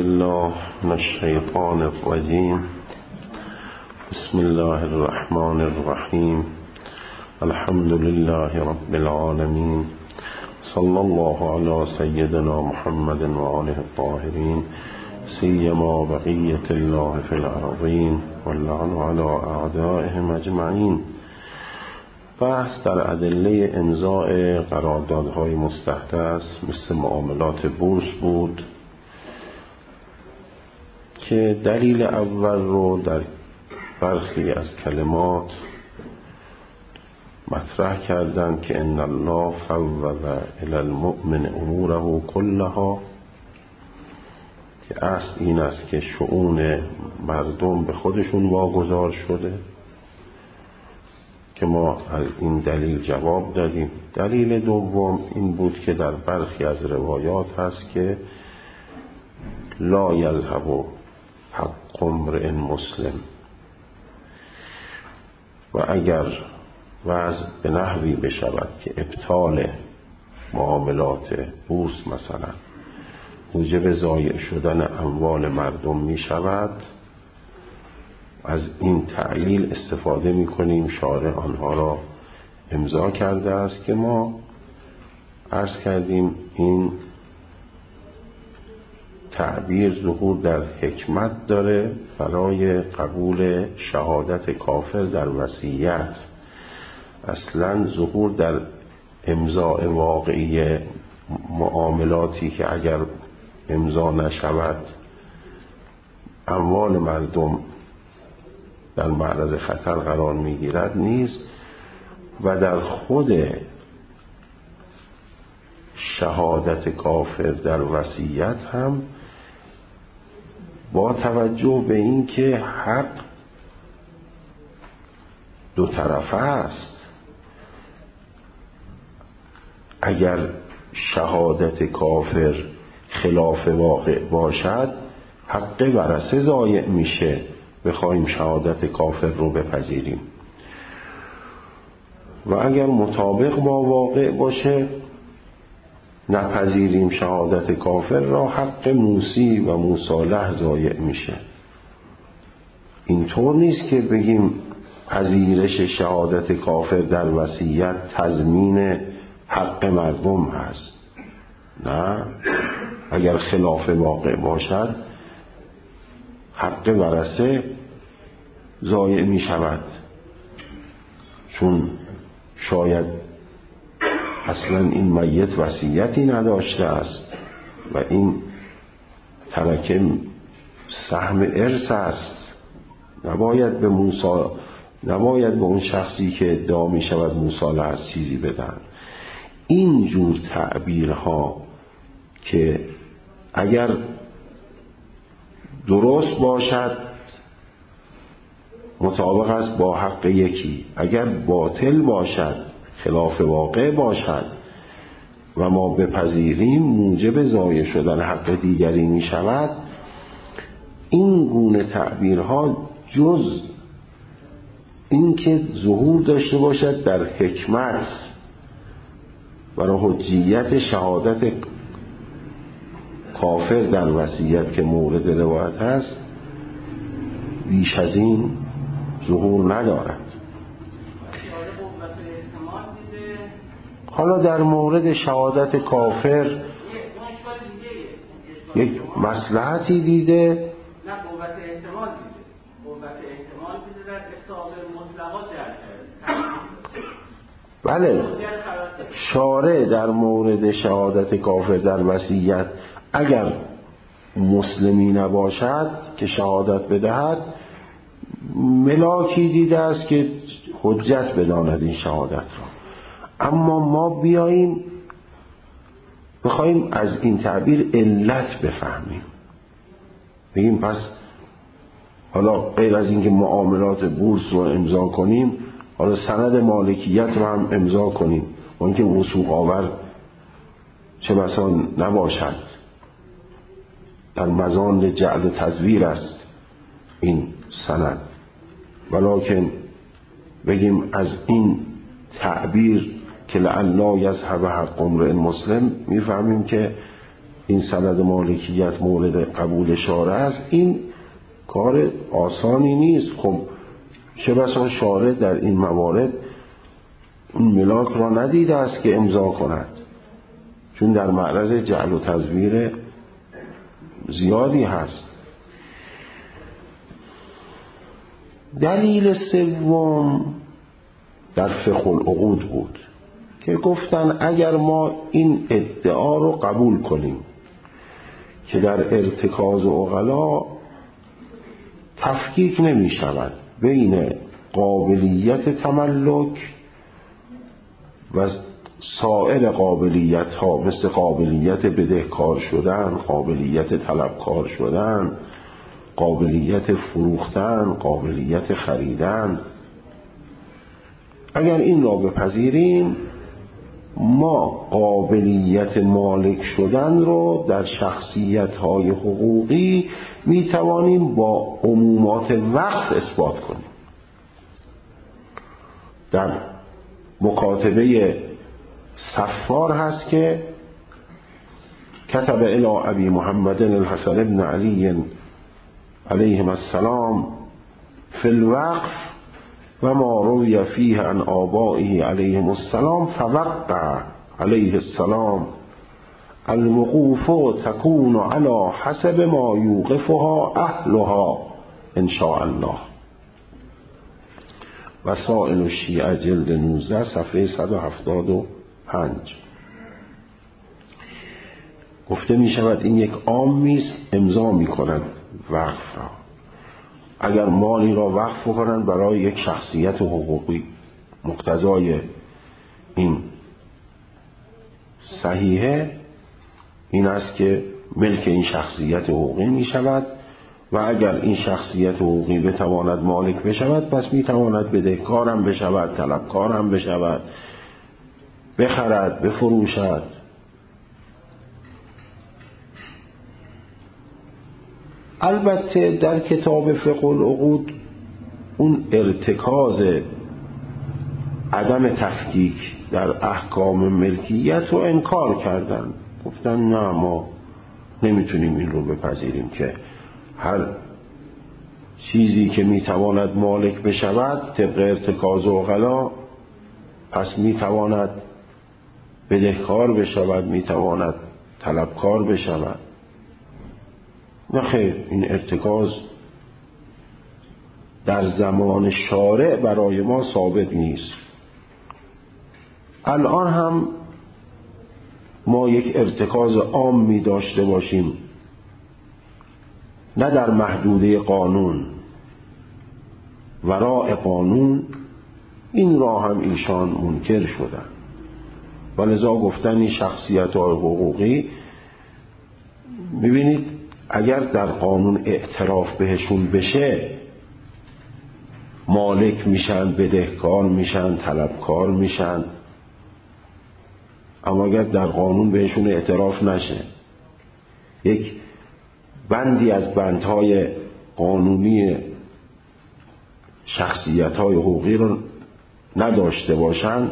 بالله من الشیطان الرجیم. بسم الله الرحمن الرحیم. الحمد لله رب العالمین. صلی الله علی سیدنا محمد و آله الطاهرین، سیما بقیة الله فی الارضین واللعن علی اعدائهم اجمعین. بحث در ادله امضاء قراردادهای مستحدث مثل معاملات بورس بود که دلیل اول رو در برخی از کلمات مطرح کردند که ان الله فوض الی المؤمن اموره کلها، که اصل این است که شؤون مردم به خودشون واگذار شده، که ما از این دلیل جواب دادیم. دلیل دوم این بود که در برخی از روایات هست که لا یذهب حق امرئ مسلم، و اگر وضع به نحوی بشود که ابطال معاملات بورس مثلا موجب ضایع شدن اموال مردم می شود، از این تعلیل استفاده می کنیم. شارع آنها را امضا کرده است که ما عرض کردیم این تعبیر ظهور در حکمت داره برای قبول شهادت کافر در وصیت. اصلا ظهور در امضاء واقعی معاملاتی که اگر امضا نشود اموال مردم در معرض خطر قرار میگیرد نیست، و در خود شهادت کافر در وصیت هم با توجه به این که حق دو طرفه است، اگر شهادت کافر خلاف واقع باشد حق ورثه ضایع میشه بخوایم شهادت کافر رو بپذیریم، و اگر مطابق با واقع باشه نپذیریم شهادت کافر را، حق موصی و مصالح ضایع میشه. اینطور نیست که بگیم پذیرش شهادت کافر در وصیت تضمین حق مردم هست. نه، اگر خلاف واقع باشد حق ورثه ضایع می شود، چون شاید اصلا این میت وصیتی نداشته است و این ترکه سهم ارث است. نباید به اون شخصی که ادعا می شود مصالحه از چیزی بدن. این جور تعبیرها که اگر درست باشد مطابق است با حق یکی، اگر باطل باشد خلاف واقع باشد و ما بپذیریم موجب ضایع شدن حق دیگری می شود، این گونه تعبیرها جز این که ظهور داشته باشد در حکمت برای حجیت شهادت کافر در وصیت که مورد روایت هست، بیش از این ظهور ندارد. حالا در مورد شهادت کافر یک مصلحتی دیده، بله، شارع در مورد شهادت کافر در وصیت اگر مسلمی نباشد که شهادت بدهد ملاکی دیده است که حجت بداند این شهادت را. اما ما بیاییم بخوایم از این تعبیر علت بفهمیم، بگیم پس حالا غیر از اینکه معاملات بورس رو امضا کنیم، حالا سند مالکیت رو هم امضا کنیم، و اینکه وثوق آور چه بسا نباشد، در مزان جعل تزویر است این سند، ولکن بگیم از این تعبیر که لعلا یذهب حق امرئ مسلم میفهمیم که این سند مالکیت مورد قبول شارع است، این کار آسانی نیست. خب چه بسا شارع در این موارد این ملاک را ندیده است که امضا کند، چون در معرض جعل و تزویر زیادی هست. دلیل سوم در فقه العقود بود که گفتن اگر ما این ادعا رو قبول کنیم که در ارتکاز عقلا تفکیک نمی شود بین قابلیت تملک و سایر قابلیت ها، مثل قابلیت بدهکار شدن، قابلیت طلبکار شدن، قابلیت فروختن، قابلیت خریدن، اگر این را بپذیریم ما قابلیت مالک شدن رو در شخصیت های حقوقی می توانیم با عمومات وقت اثبات کنیم. در مکاتبه صفار هست که کتب الی ابی محمد الحسن بن علی علیهم السلام فی الوقف و ما روی فیه عن آبائه علیهم السلام فوقع علیه السلام الوقوف تكون على حسب ما يوقفها اهلها ان شاء الله. وسائل الشیعه جلد 19 صفحه 175. گفته می شود این یک عامی است امضا می کنند وقف را. اگر مالی را وقف کنند برای یک شخصیت حقوقی، مقتضای این صحیحه این است که ملک این شخصیت حقوقی می شود و اگر این شخصیت حقوقی بتواند مالک بشود پس می تواند بدهکارم بشود، طلبکارم بشود، بخرد، بفروشد. البته در کتاب فقه العقود اون ارتکاز عدم تفکیک در احکام ملکیت رو انکار کردن، گفتن نه ما نمیتونیم این رو بپذیریم که هر چیزی که میتواند مالک بشود طبق ارتکاز عقلا پس میتواند بدهکار بشود، میتواند طلبکار بشود. نه خیر، این ارتکاز در زمان شارع برای ما ثابت نیست. الان هم ما یک ارتکاز عامی داشته باشیم نه در محدوده قانون، وراء قانون، این را هم ایشان منکر شدن و لذا گفتن این شخصیت های حقوقی میبینید اگر در قانون اعتراف بهشون بشه مالک میشن، بدهکار میشن، طلبکار میشن، اما اگر در قانون بهشون اعتراف نشه، یک بندی از بندهای قانونی شخصیت‌های حقوقی رو نداشته باشن،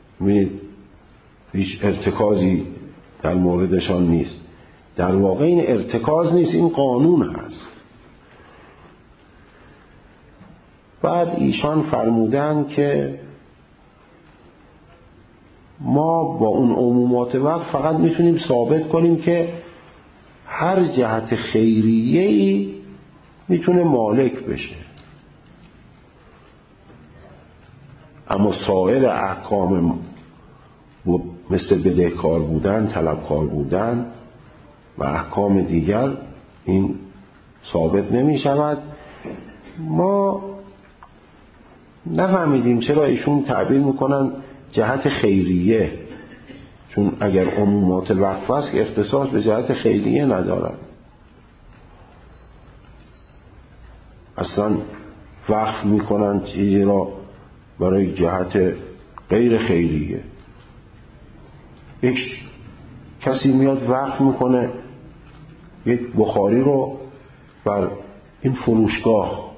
هیچ ارتکازی در موردشان نیست. در واقع این ارتکاز نیست، این قانون هست. بعد ایشان فرمودن که ما با اون عمومات وقت فقط میتونیم ثابت کنیم که هر جهت خیریه‌ای میتونه مالک بشه، اما سایر احکام مثل بدهکار بودن، طلبکار بودن و احکام دیگر این ثابت نمی شود. ما نفهمیدیم چرا ایشون تعبیر میکنن جهت خیریه، چون اگر عمومات وقف است که اختصاص به جهت خیریه ندارد، اصلا وقف میکنن چیزی را برای جهت غیر خیریه. یک کسی میاد وقف میکنه یک بخاری رو بر این فروشگاه،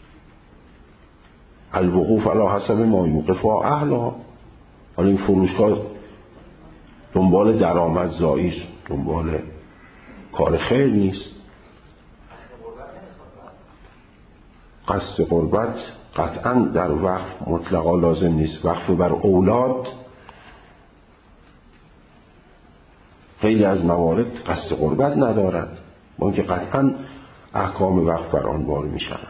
الوقوف علی حسب ما یوقفها اهلها، حالا این فروشگاه دنبال درآمدزایی، دنبال کار خیر نیست. قصد قربت قطعا در وقف مطلقا لازم نیست. وقف بر اولاد خیلی از موارد قصد قربت ندارد، با اینکه قطعا احکام وقف بر آن بار می شود.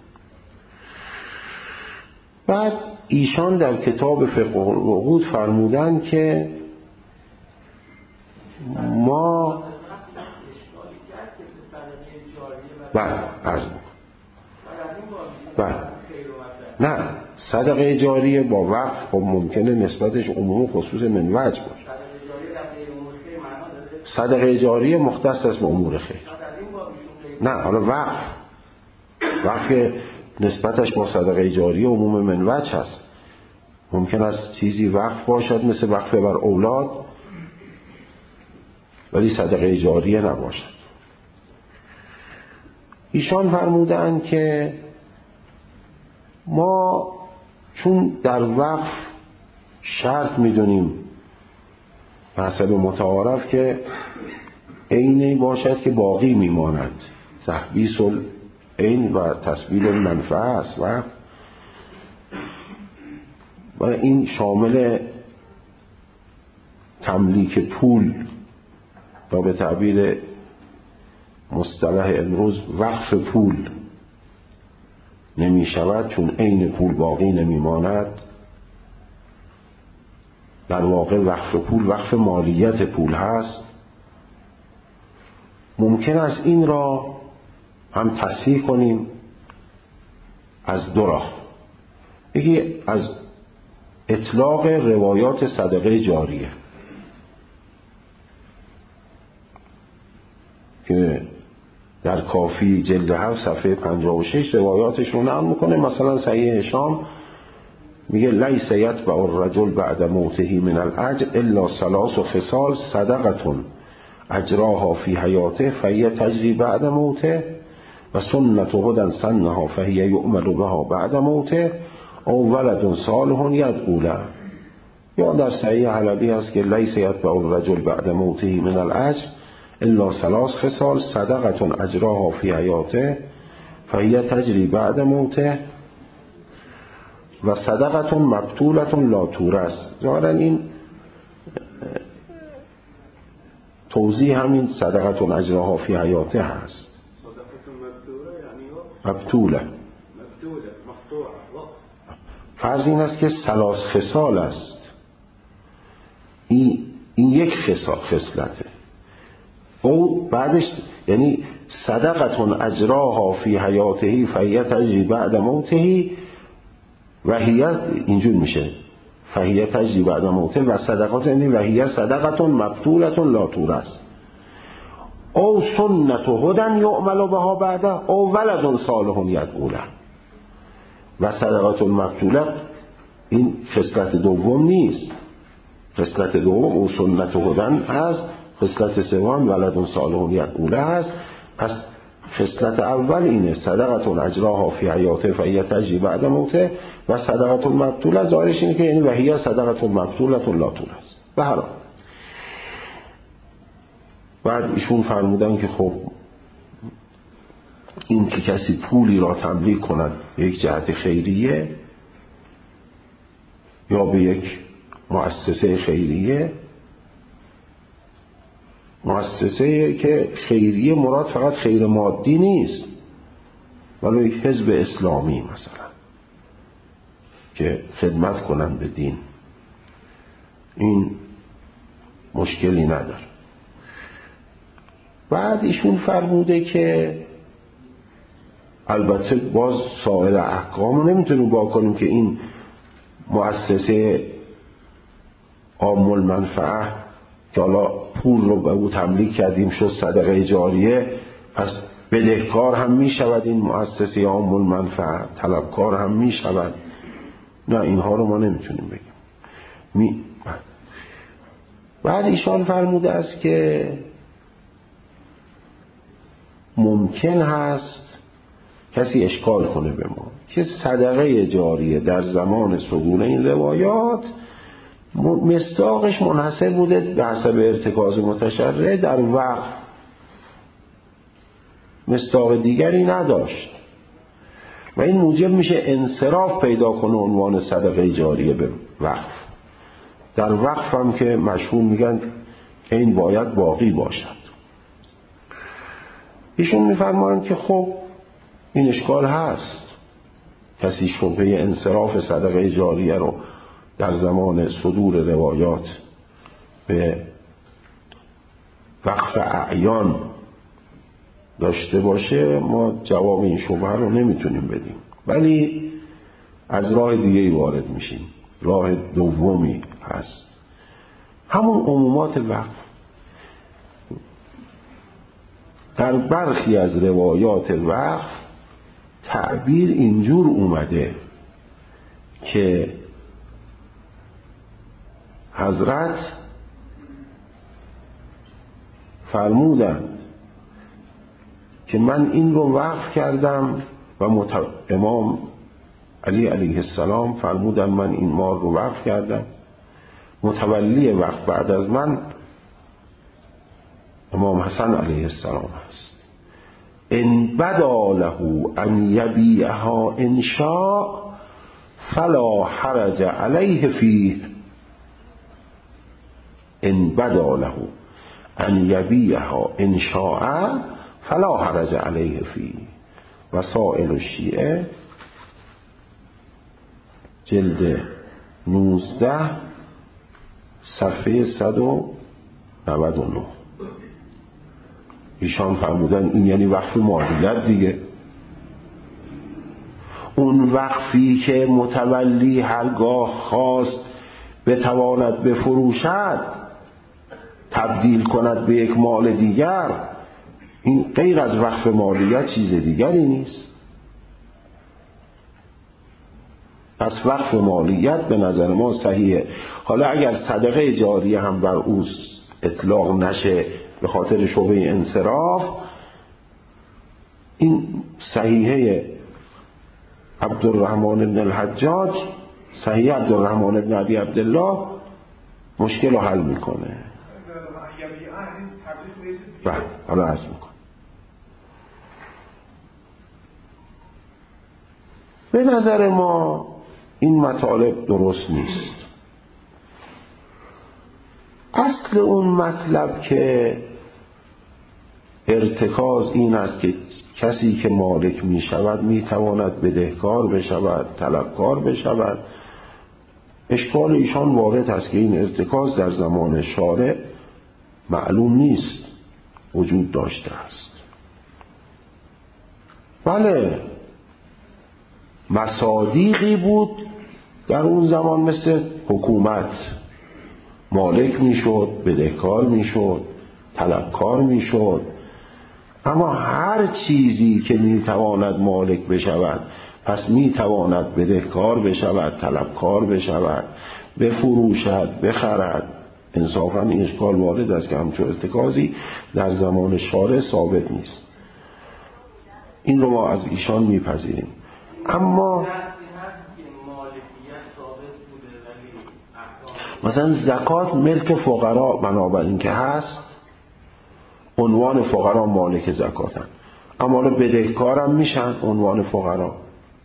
بعد ایشان در کتاب فقه العقود فرمودند که ما نه صدقه جاریه با وقف خب ممکنه نسبتش عموم خصوص من وجه باشه. صدقه جاریه مختص است به امور خیر. نه حالا وقف نسبتش با صدقه جاریه عموم من وجه هست. ممکن است چیزی وقف باشد مثل وقف بر اولاد ولی صدقه جاریه نباشد. ایشان فرمودند که ما چون در وقف شرط میدونیم به حسب متعارف که عینی باشد که باقی میماند، تحبیس العین و تسبیل المنفعه است و این شامل تملیک پول و به تعبیر مصطلح امروز وقف پول نمی شود، چون عین پول باقی نمی ماند. در واقع وقف پول وقف مالیت پول هست. ممکن است این را هم تصحیح کنیم از دو راه. یکی از اطلاق روایات صدقه جاریه که در کافی جلد 7 صفحه 56 روایاتش رو نقل میکنه. مثلا صحیح هشام میگه لیس یتبع الرجل بعد موته من الاجر الا 3 خصال صدقه اجراها فی حیاته فهی تجری بعد موته و سنت هدى سنها فهی یعمل بها بعد موته او ولد صالح یدعو له. یا در صحیح حلبی هست که لیس یتبع الرجل بعد موته من الاجر الا 3 خصال صدقه اجراها فی حیاته فهی تجری بعد موته و صدقه مبطوله لا تورث. ظاهرا این توضیح همین صدقه اجراها فی حیاته هست. مبطوله فرض این است که 3 خصال است. این یک خصلته. او بعدش یعنی صدقه اجراها فی حیاته فهی تجری بعد موته و هی اینجور میشه فهی تجری بعد موته و صدقات یعنی و هی صدقه مبطوله لا تورث او سنت هدى یعمل بها بعده او ولد صالح یدعو له. و صدقات مبطوله این خصلت دوم نیست. خصلت دوم او سنت هدى هست، خصلت سوم ولد صالح یدعو له هست. پس خصلت اول اینه صدقه اجراها فی حیاته فهی تجری بعد موته و صدقه مبطوله ظاهرش اینه که یعنی و هی صدقه مبطوله لا تورث. به هر حال بعد ایشون فرمودن که خب این که کسی پولی را تملیک کند به یک جهت خیریه یا به یک مؤسسه خیریه، مؤسسه که خیریه مراد فقط خیر مادی نیست، ولی یک حزب اسلامی مثلا که خدمت کنن به دین، این مشکلی نداره. بعد ایشون فرموده که البته باز سایر احکام رو نمیتونیم با کنیم که این مؤسسه عام المنفعه که حالا پول رو به او تملیک کردیم شد صدقه جاریه، پس بدهکار هم میشود این مؤسسه عام المنفعه، طلبکار هم میشود. نه اینها رو ما نمیتونیم بگیم. بعد ایشان فرموده است که ممکن هست کسی اشکال کنه به ما که صدقه جاریه در زمان صدور این روایات مصداقش منحصر بوده به حسب ارتکاز متشرع در وقف مصداق دیگری نداشت و این موجب میشه انصراف پیدا کنه عنوان صدقه جاریه به وقف. در وقف هم که مشهور میگن این باید باقی باشد. ایشون میفرمایند که خب این اشکال هست، کسی شبهه انصراف صدقه جاریه رو در زمان صدور روایات به وقف اعیان داشته باشه، ما جواب این شبهه رو نمیتونیم بدیم، ولی از راه دیگه‌ای وارد میشیم. راه دومی هست، همون عمومات وقف. در برخی از روایات وقف تعبیر اینجور اومده که حضرت فرمودند که من این رو وقف کردم و امام علی علیه السلام فرمودند من این مال رو وقف کردم، متولی وقف بعد از من امام حسن علیه السلام هست. ان بدا له ان یبیعها ان شاء فلا حرج علیه فیه. ان بدا له ان یبیعها ان شاء فلا حرج علیه فیه. وسائل الشیعه جلد 19 صفحه 199. ایشان فرمودن این یعنی وقف مالیت دیگه. اون وقفی که متولی هرگاه خواست بتواند بفروشد، تبدیل کند به یک مال دیگر، این غیر از وقف مالیت چیز دیگری نیست. پس وقف مالیت به نظر ما صحیحه. حالا اگر صدقه جاریه هم بر او اطلاق نشه به خاطر شبهه انصراف، این صحیحه عبدالرحمن بن الحجاج، صحیح عبدالرحمن بن ابی عبدالله مشکل رو حل میکنه. بله حالا عرض میکنه. به نظر ما این مطالب درست نیست. اصل اون مطلب که ارتکاز این است که کسی که مالک می شود می تواند بدهکار بشود، طلبکار بشود. اشکال ایشان وارد است که این ارتکاز در زمان شارع معلوم نیست وجود داشته است. بله مصادیقی بود در اون زمان مثل حکومت، مالک میشد، بدهکار میشد، طلبکار میشد. اما هر چیزی که میتواند مالک بشود پس میتواند بدهکار بشود، طلبکار بشود، بفروشد، بخرد. انصافا این اشکال وارد است که همچون ارتکازی در زمان شارع ثابت نیست. این رو ما از ایشان میپذیریم. اما مثلا زکات ملک فقرا بنابراین که هست، عنوان فقرا مالک زکاتن، اما بدهکارم میشن عنوان فقرا.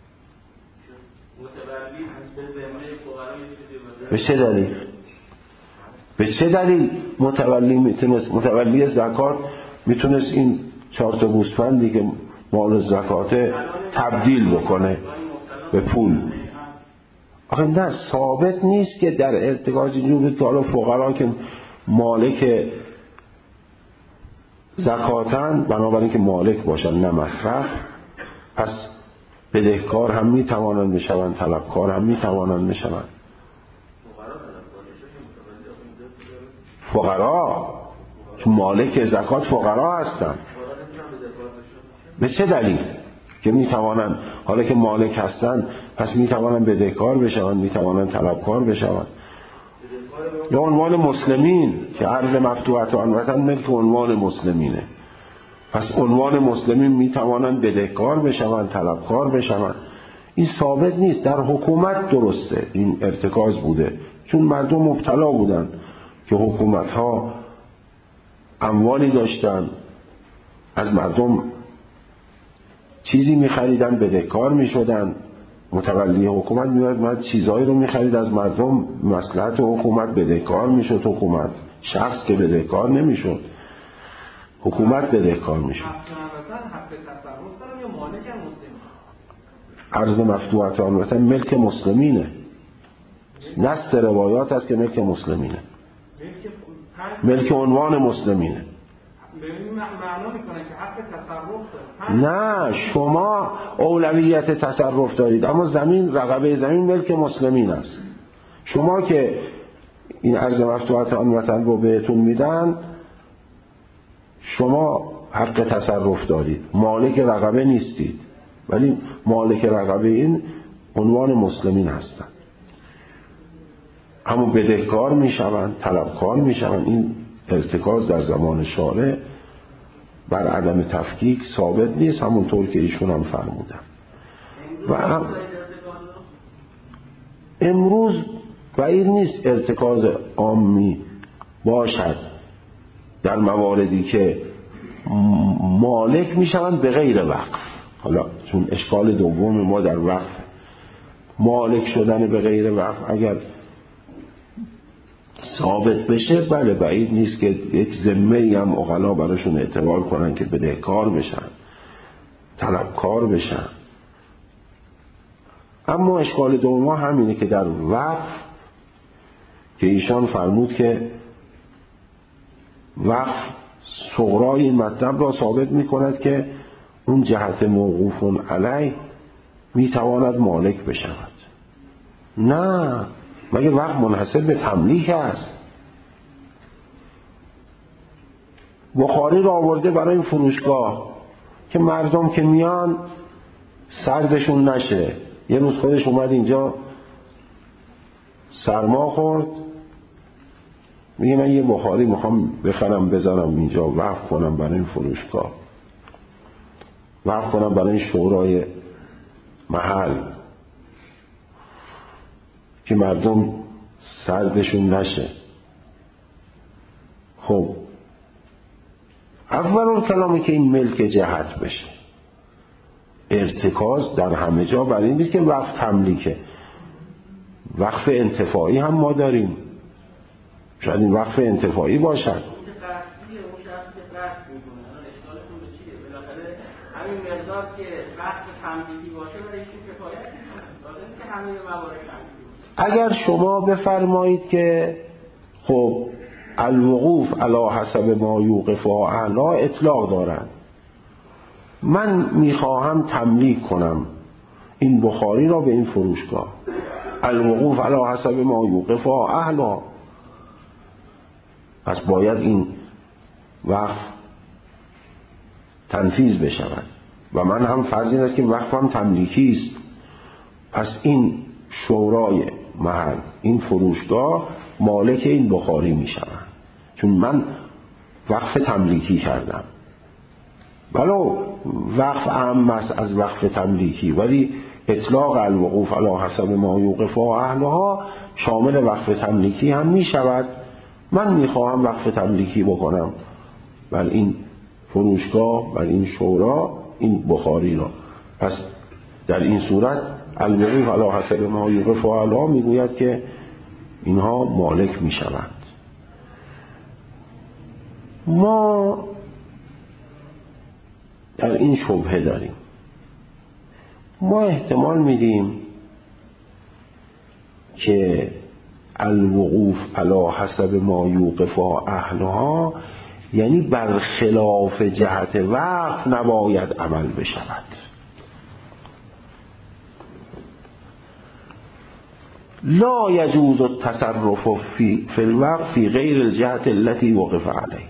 به چه دلیل؟ به چه دلیل متولی زکات میتونست این 4 تا گوسفندی که مال زکاته تبدیل بکنه به پول؟ آخه نه، ثابت نیست که در ارتکاز اینجور که حالا فقرا که مالک زکاتن بنابراین که مالک باشن نه مصرف، پس بدهکار هم میتوانند بشوند، طلبکار هم میتوانند بشوند. فقرا چون مالک زکات فقرا هستند. به چه دلیل؟ که میتوانند حالا که مالک هستند پس میتوانند بدهکار بشوند، میتوانند طلبکار بشوند. یا عنوان مسلمین که عرض مفتوحت آن وطن ملک عنوان مسلمینه، پس عنوان مسلمین میتوانند بدهکار بشوند، طلبکار بشوند. این ثابت نیست. در حکومت درسته این ارتکاز بوده، چون مردم مبتلا بودن که حکومت ها اموالی داشتن، از مردم چیزی میخریدن بدهکار میشدن، متولی حکومت میاد چیزایی رو میخرید از مردم، مصلحت حکومت بدهکار میشد، حکومت شخص که بدهکار نمیشد، حکومت بدهکار میشد. عرض مفتوحات الوطن ملک مسلمینه، نص روایات است که ملک مسلمینه، ملک عنوان مسلمینه. معنا میکنه که حق تصرف نه، داره. شما اولویت تصرف دارید، اما زمین، رقبه زمین ملک مسلمین است. شما که این عرض مفتوحات آن وطن رو بهتون میدن، شما حق تصرف دارید، مالک رقبه نیستید، ولی مالک رقبه این عنوان مسلمین هستند. اما بدهکار میشوند، طلبکار میشوند. این ارتکاز در زمان شارع بر عدم تفکیک ثابت نیست، همونطور که ایشون هم فرمودن. و امروز بعید نیست ارتکاز عامی باشد در مواردی که مالک میشوند به غیر وقف. حالا چون اشکال دوم ما در وقف، مالک شدن به غیر وقف اگر ثابت بشه، بله بعید نیست که یک ذمه‌ای هم عقلا براشون اعتبار کنن که بدهکار بشن، طلبکار بشن. اما اشکال دوم همینه که در وقف که ایشان فرمود که وقف صغرای این مطلب را ثابت می کند که اون جهت موقوف علیه می تواند مالک بشود. نه، مگه وقت منحصر به تملیک است؟ بخاری را آورده برای این فروشگاه که مردم که میان سردشون نشه. یه روز خودش اومد اینجا سرما خورد، میگه من یه بخاری میخوام بخرم بذارم اینجا، وقف کنم برای این فروشگاه، وقف کنم برای این شورای محل که مردم سردشون نشه. خب اول کلامی که این ملک جهت بشه، ارتکاز در همه جا برای این نیست که وقف تملیکه. وقف انتفاعی هم ما داریم، شاید این وقف انتفاعی باشد. همین مقدار که وقت تملیکی باشه برای ایشون کفایت میکنه، که همین موارد تملیکی. اگر شما بفرمایید که خب الوقوف علی حسب ما یوقف اهلها اطلاق دارند، من میخواهم تملیک کنم این بخاری را به این فروشگاه، الوقوف علی حسب ما یوقف اهلها، پس باید این وقف تنفیذ بشود و من هم فرض این است که وقفم تملیکی است. پس این شورای محل، این فروشگاه مالک این بخاری می شود، چون من وقف تملیکی کردم. ولو وقف اهم است از وقف تملیکی، ولی اطلاق الوقوف علی حسب ما یوقف اهلها شامل وقف تملیکی هم می شود. من می خواهم وقف تملیکی بکنم بر این فروشگاه، بر این شورا، این بخاری را. پس در این صورت الوقوف علی حسب ما یوقف اهلها می گوید که اینها مالک می شوند. ما در این شبهه داریم. ما احتمال میدیم که الوقوف علی حسب ما یوقف اهلها یعنی برخلاف جهت وقف نباید عمل بشود. لا یجوز التصرف فی الوقف فی غیر الجهت التي وقف علیه.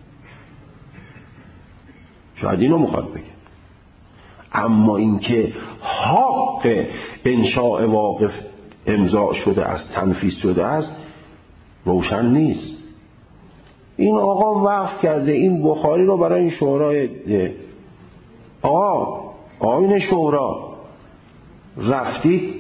شاید اینو میخواد بگه. اما اینکه حق انشاء واقف امضا شده است، تنفیذ شده است، روشن نیست. این آقا وقف کرده این بخاری رو برای این شورای ده. آقا آیین شورا رفتید،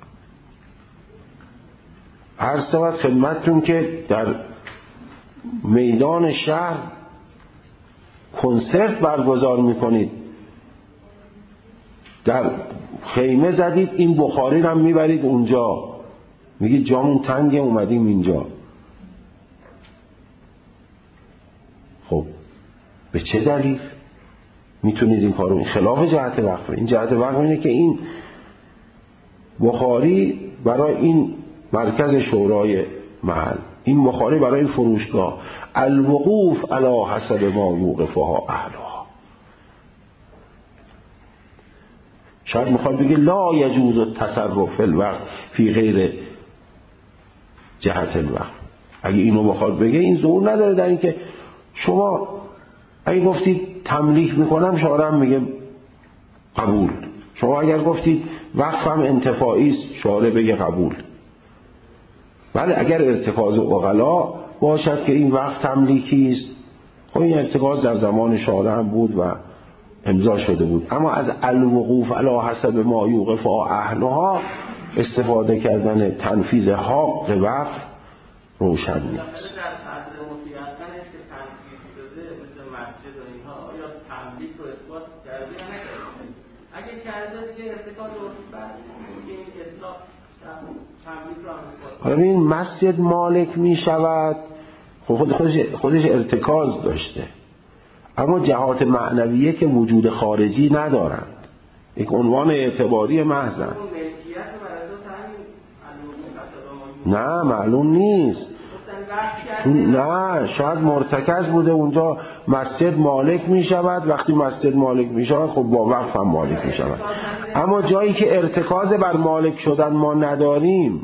عرض شود خدمتتون که در میدان شهر کنسرت برگزار میکنید، در خیمه زدید این بخاری رو هم میبرید اونجا، میگید جامون تنگه اومدیم اینجا. خب به چه دلیل میتونید این کارو؟ این خلاف جهت وقفه. این جهت وقفه اینه که این بخاری برای این مرکز شورای محل، این بخاری برای این فروشگاه، الوقوف علی حسب ما یوقفها اهلها. شاید میخواد بگه لا یجوز التصرف فی الوقت فی غیر جهت الوقت. اگه اینو بخواد بگه این ظهور نداره در این که شما اگه گفتید تملیک میکنم شارع میگه قبول، شما اگر گفتید وقفم انتفاعی است شارع بگه قبول. ولی اگر ارتکاز عقلا باشد که این وقت تملیکی است، خب این ارتکاز در زمان شارع هم بود و امضا شده بود. اما از الوقوف علی حسب ما یوقف اهلها استفاده کردن تنفیذ حق وقف روشن نیست. حالا این مسجد مالک می شود، خودش ارتکاز داشته، اما جهات معنویه که وجود خارجی ندارند، یک عنوان اعتباری محضن. نه معلوم نیست، نه شاید مرتکز بوده اونجا مسجد مالک می شود، وقتی مسجد مالک می شود خب با وقف هم مالک می شود. اما جایی که ارتکاز بر مالک شدن ما نداریم،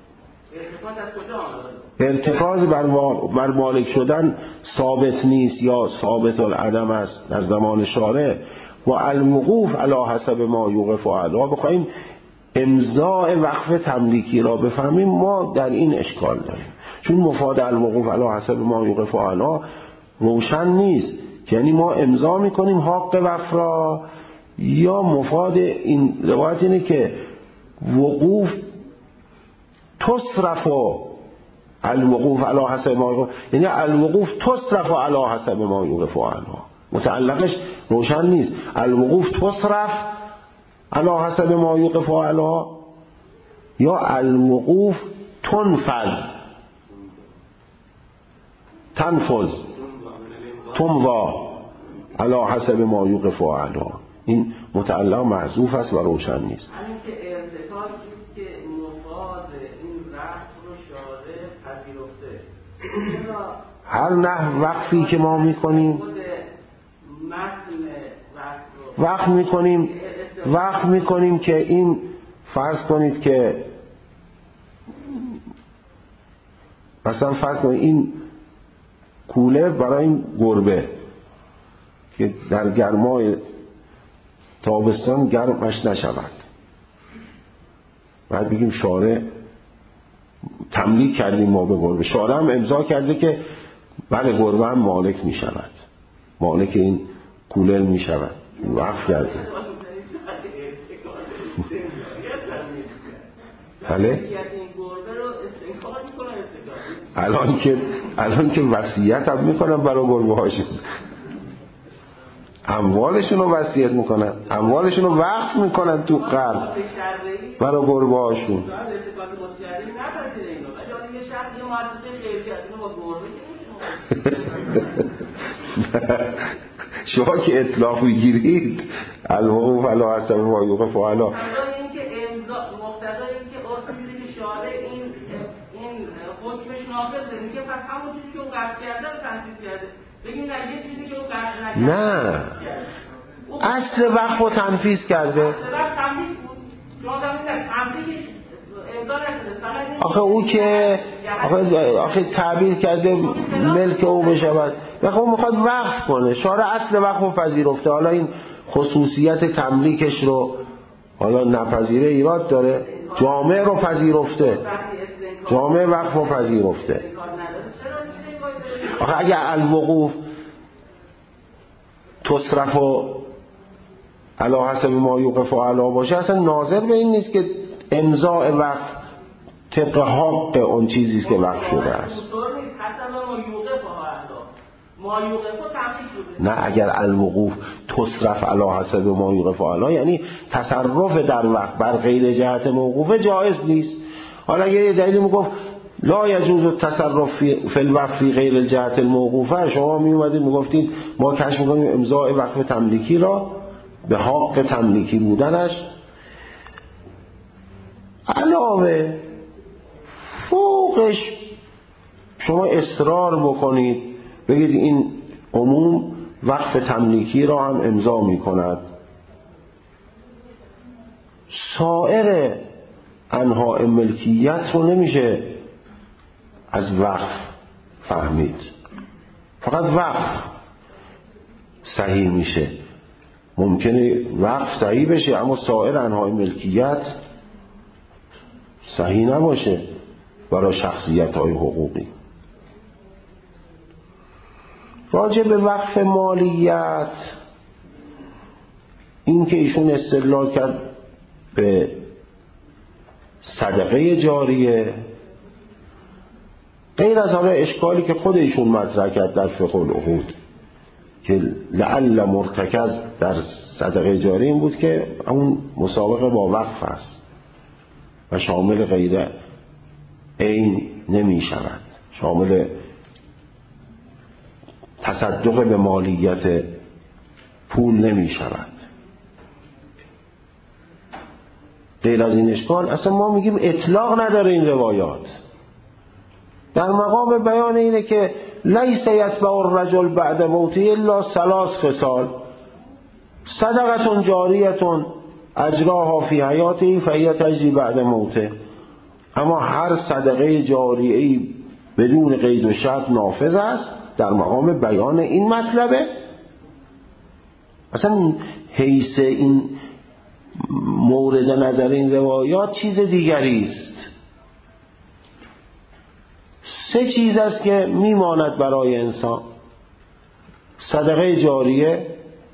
ارتکاز بر مالک شدن ثابت نیست یا ثابت العدم است در زمان شارع، و الوقوف علی حسب ما یوقف اهلها بخوایم امضاء وقف تملیکی را بفهمیم ما در این اشکال داریم، چون مفاد الوقوف علی حسب ما یوقف اهلها روشن نیست. یعنی ما امضا میکنیم حق وقف را، یا مفاد این روایت اینه که وقوف تصرف الوقوف علی حسب ما یوقف، یعنی الوقوف تصرف علی حسب ما یوقف اهلها، متعلقش روشن نیست. الوقوف تصرف علی حسب ما یوقف اهلها یا الوقوف تنفذ تمضی علی حسب ما یوقف اهلها. این متعلق محذوف است و روشن نیست. همین که ارتکاز که مفاد این رفت رو شارع پذیرفته، هر نه وقفی که ما میکنیم وقف میکنیم که این فرض کنید که مثلا فرض کنید این کوله برای این گربه که در گرمای تابستان گرمش نشود، بعد بگیم شارع تملیک کردیم ما به گربه، شارع هم امضا کرده که بله گربه هم مالک می شود، مالک این کولر می شود، وقف کرده. بله الان که وصیت هم میکنن برای گربه هاشون، اموالشون رو وصیت میکنن، اموالشون رو وقف میکنن تو قرض برای گربه هاشون. شما که اطلاق میگیرید الوقوف علی حسب ما یوقف اهلها، نه اصل وقف رو تنفیذ کرده. آخه او که آخه تعبیر کرده ملک او بشود، بخواه میخواد وقف کنه، شارع اصل وقف رو پذیرفته، حالا این خصوصیت تملیکش رو حالا نپذیره ایراد داره، جامع رو پذیرفته، جامع وقف رو پذیرفته. آخه اگر الوقوف تصرف و علی حسب ما یوقف اهلها باشه، اصلا ناظر به این نیست که امضاء وقف طبق حق اون چیزی که وقف شده است. ما یوقفو تملیک بوده. نه، اگر الوقوف تصرف علی حسب ما یوقف علی، یعنی تصرف در وقت بر غیر جهت موقوفه جایز نیست. حالا اگر یه دلیل میگفت لا یجوز التصرف فی الوقف فی غیر الجهت الموقوفه، شما می اومدید میگفتید ما کشف میکنیم امضاء وقف تملیکی را به حق تملیکی بودنش، علاوه فوقش شما اصرار بکنید بگید این عموم وقف تملیکی را هم امضا می کند. سایر انواع ملکیت رو نمیشه از وقف فهمید، فقط وقف صحیح میشه. ممکنه وقف صحیح بشه اما سایر انواع ملکیت صحیح نباشه برای شخصیت‌های حقوقی. راجع به وقف مالیت، این که ایشون استدلال کرد به صدقه جاریه، غیر از حالا اشکالی که خود ایشون مطرح کرد در فقه العقود که لعل مرتکز در صدقه جاریه این بود که اون مسابقه با وقف است و شامل غیر عین نمی شود، شامل تصدق به مالیت پول نمی شود. غیر از این اشکال اصلا ما میگیم اطلاق نداره این روایات. در مقام بیان اینه که لیس یتبع الرجل بعد موته الا 3 خصال، صدقه جاریه اجراها فی حیاته فهی تجری بعد موته. اما هر صدقه جاریه بدون قید و شرط نافذ است. در مقام بیان این مطلبه. اصلا حیث این مورد نظر این روایات چیز دیگری است. 3 چیز است که میماند برای انسان: صدقه جاریه،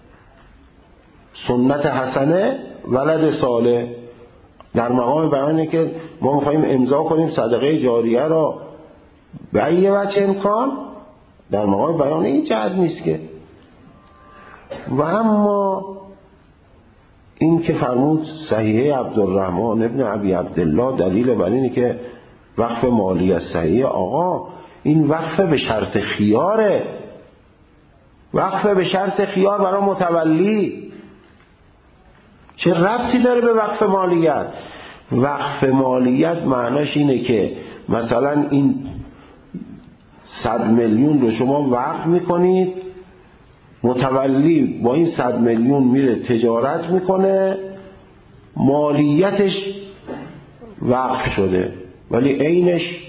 سنت حسنه، ولد صالح. در مقام بیانه که ما میخواییم امضا کنیم صدقه جاریه را به ای وجه امکان، در مقام بیان این جهت نیست که. و اما این که فرمود صحیحه عبدالرحمن ابن ابی عبدالله دلیل بر اینه که وقف مالی صحیح، آقا این وقف به شرط خیاره، وقف به شرط خیار برای متولی. چه ربطی داره به وقف مالیت؟ وقف مالیت معناش اینه که مثلا این 100 میلیون رو شما وقف میکنید، متولی با این 100 میلیون میره تجارت میکنه، مالیتش وقف شده ولی عینش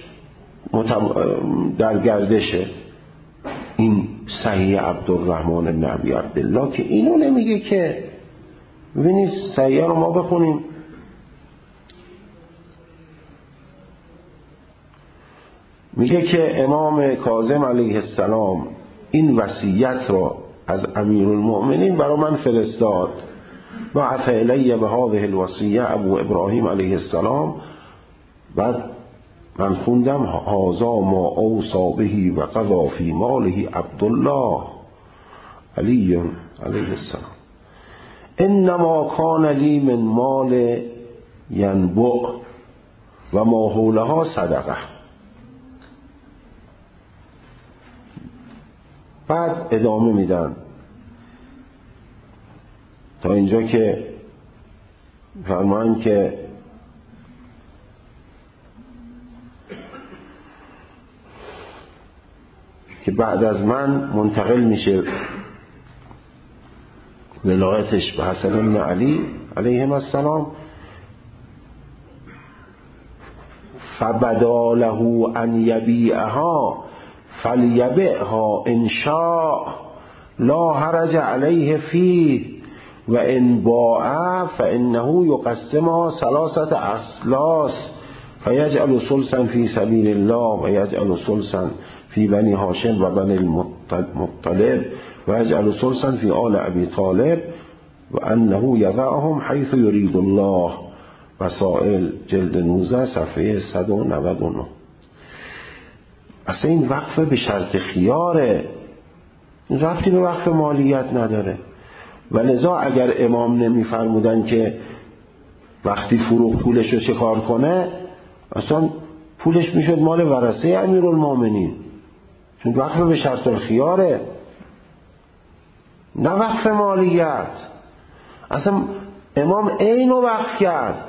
در گردشه. این صحیح عبدالرحمن بن ابی عبدالله که اینو نمیگه که. ببینید صحیح رو ما بخونیم. میگه که امام کاظم علیه السلام این وصیت را از امیرالمؤمنین برای من فرستاد و عطا الی به هذه الوصیه ابو ابراهیم علیه السلام. بعد من خوندم هذا ما اوصى به و قضا فی ماله عبدالله علی علیه السلام انما کان لی من مال ینبع و ما حولها صدقه. بعد ادامه میدن تا اینجا که فرمان که بعد از من منتقل میشه ولایتش به حسن بن علی علیهم السلام. فبدا له ان یبیعها فلیبعها ان شاء لا حرج علیه فیه و ان باع فانه یقسمها 3 اثلاث فیجعل ثلثا فی سبیل الله و یجعل ثلثا فی بنی هاشم و بنی المطلب و یجعل ثلثا فی آل ابی طالب و انه یضعهم حیث یرید الله. وسائل جلد 19 صفحه 199. اصلا این وقف به شرط خیاره. ربطی به وقف مالیت نداره. و لذا اگر امام نمیفرمودن که وقتی فروخت پولش رو چه کار کنه، اصلا پولش میشد مال ورثه امیرالمومنین، چون وقف به شرط الخیاره، نه وقف مالیت. اصلا امام اینو وقف کرد،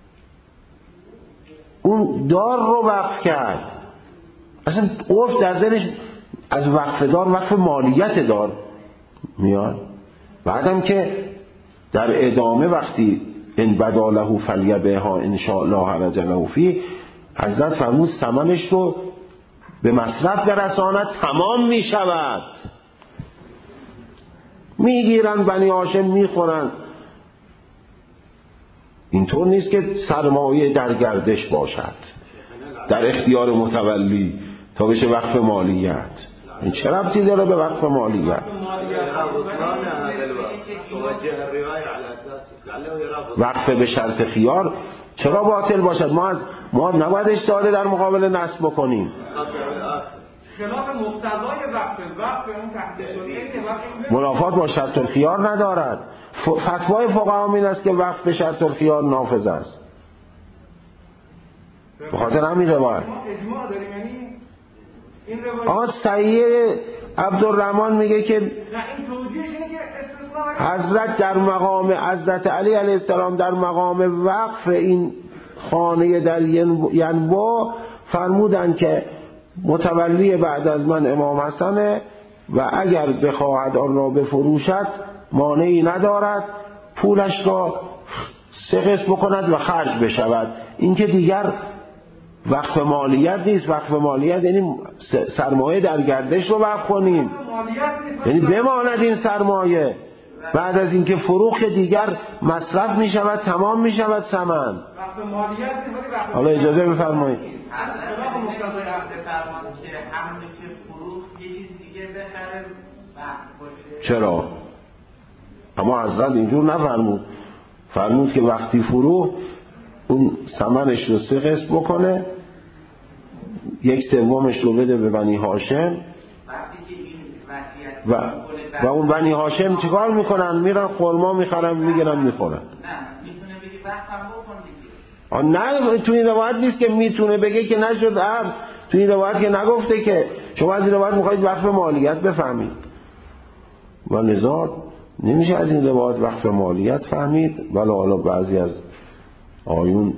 اون دار رو وقف کرد. اصلا عرف در ذهنش از وقف دار وقف مالیت دار میاد. بعدم که در ادامه وقتی ان بدا له فلیبیعها ان شاء الله حرج له فیه، حضرت فرمود ثمنش رو به مصرف برساند، تمام می شود. میگیرن بنی هاشم میخورن. اینطور نیست که سرمایه در گردش باشد در اختیار متولی تا بشه وقف مالیت. این چه ربطی داره به وقف مالیت؟ وقف به شرط خیار چرا باطل باشد؟ ما نباید اجتهاد در مقابل نصب بکنیم. خلاف مقتضای وقف اون تحت منافات با شرط الخیار ندارد. فتوای فقها این است که وقف به شرط الخیار نافذ است. به خاطر همین روایت اجماع داریم، یعنی این روایت صحیح عبدالرحمن میگه که نه، این توجیهش اینه که حضرت در مقام حضرت علی علیه السلام در مقام وقف این خانه در ینبع فرمودن که متولی بعد از من امام حسنه و اگر بخواهد آن را بفروشد مانعی ندارد، پولش را 3 قسط بکند و خرج بشود. این که دیگر وقف مالیت نیست. وقف مالیت یعنی سرمایه در گردش رو وقف کنیم، یعنی بماند این سرمایه بعد از اینکه فروخ دیگر مصرف می شود، تمام می شود ثمن. وقف مالیت نیست. حالا اجازه بفرمایید. چرا؟ اما حضرت اینجور نفرمود. فرمود که وقتی فروخ اون ثمنش رو 3 قسط بکنه، 1/3 رو بده به بنی هاشم و اون بنی هاشم چیکار میکنن؟ میرن خرما میخرن میگیرن میخورن. نه تو این روایت نیست که میتونه بگه که نشد عرض. تو این روایت که نگفته که شما از این روایت میخواید وقف مالیت بفهمید و لذا نمیشه از این روایت وقف مالیت فهمید. ولی حالا بعضی از آیون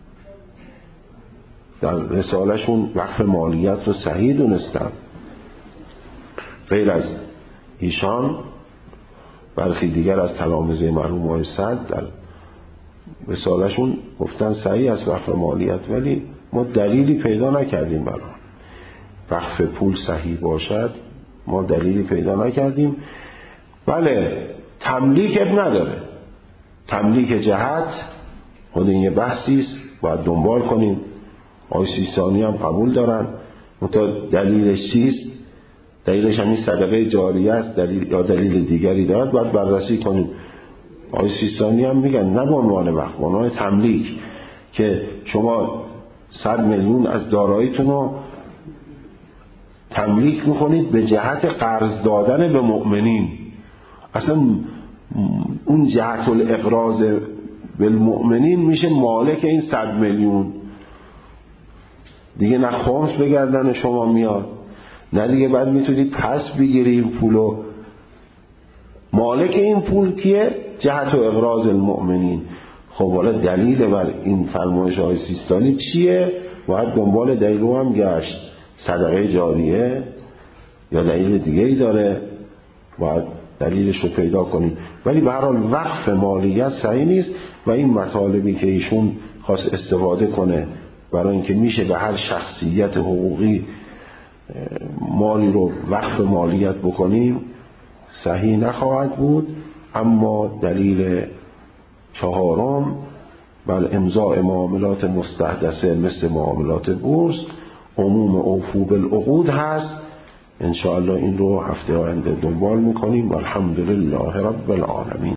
در رسالشون وقف مالیت رو صحیح دونستن. غیر از ایشان برخی دیگر از تلامذه مرحوم آقای سعد در رسالشون گفتن صحیح است وقف مالیت، ولی ما دلیلی پیدا نکردیم برای وقف پول صحیح باشد. ما دلیلی پیدا نکردیم. بله تملیک اب نداره. تملیک جهت خود این یه بحثی است باید دنبال کنیم. آقای سیستانی هم قبول دارن. دلیلش چیست؟ دلیلش همین صدقه جاریه است یا دلیل دیگری دارد، باید بررسی کنیم. آقای سیستانی هم میگن نه به عنوان وقف، به عنوان تملیک، که شما 100 میلیون از داراییتون رو تملیک میکنید به جهت قرض دادن به مؤمنین. اصلا اون جهت الاقراض بالمؤمنین میشه مالک این 100 میلیون دیگه. نه خمس به گردن شما میاد، نه دیگه بعد میتونید پس بگیری این پولو. مالک این پول کیه؟ جهت و اقراض المؤمنین. خب حالا دلیل بر این فرمایش های سیستانی چیه؟ باید دنبال دلیل رو هم گشت. صدقه جاریه یا دلیل دیگه ای داره، باید دلیلش رو پیدا کنیم. ولی به هر حال وقف مالیت صحیح نیست و این مطالبی که ایشون خواست استفاده کنه برای اینکه میشه به هر شخصیت حقوقی مالی رو وقف مالیت بکنیم صحیح نخواهد بود. اما دلیل 4 بل امضاء معاملات مستحدثه مثل معاملات بورس عموم اوفو بالعقود هست. انشاءالله این رو هفته آینده دنبال میکنیم. والحمدلله رب العالمین.